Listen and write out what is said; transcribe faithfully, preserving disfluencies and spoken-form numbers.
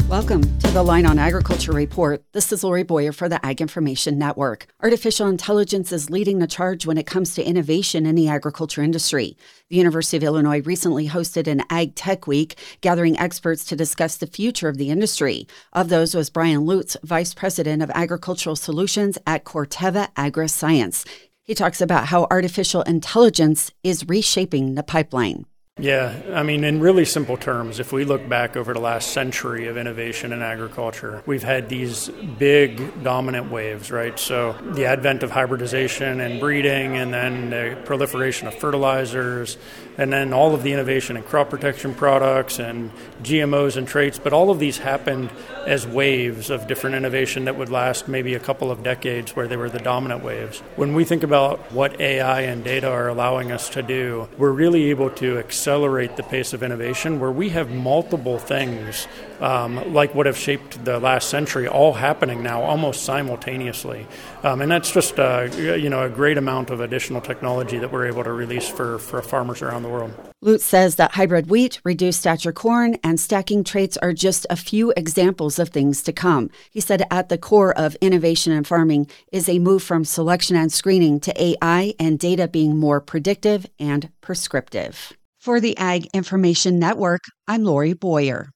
Welcome to the Line on Agriculture Report. This is Lori Boyer for the Ag Information Network. Artificial intelligence is leading the charge when it comes to innovation in the agriculture industry. The University of Illinois recently hosted an Ag Tech Week, gathering experts to discuss the future of the industry. Of those was Brian Lutz, Vice President of Agricultural Solutions at Corteva Agriscience. He talks about how artificial intelligence is reshaping the pipeline. Yeah, I mean, in really simple terms, if we look back over the last century of innovation in agriculture, we've had these big dominant waves, right? So the advent of hybridization and breeding, and then the proliferation of fertilizers, and then all of the innovation in crop protection products and G M Os and traits. But all of these happened as waves of different innovation that would last maybe a couple of decades, where they were the dominant waves. When we think about what A I and data are allowing us to do, we're really able to accelerate accelerate the pace of innovation, where we have multiple things um, like what have shaped the last century all happening now almost simultaneously. Um, and that's just uh, you know a great amount of additional technology that we're able to release for, for farmers around the world. Lutz says that hybrid wheat, reduced stature corn, and stacking traits are just a few examples of things to come. He said at the core of innovation in farming is a move from selection and screening to A I and data being more predictive and prescriptive. For the Ag Information Network, I'm Lori Boyer.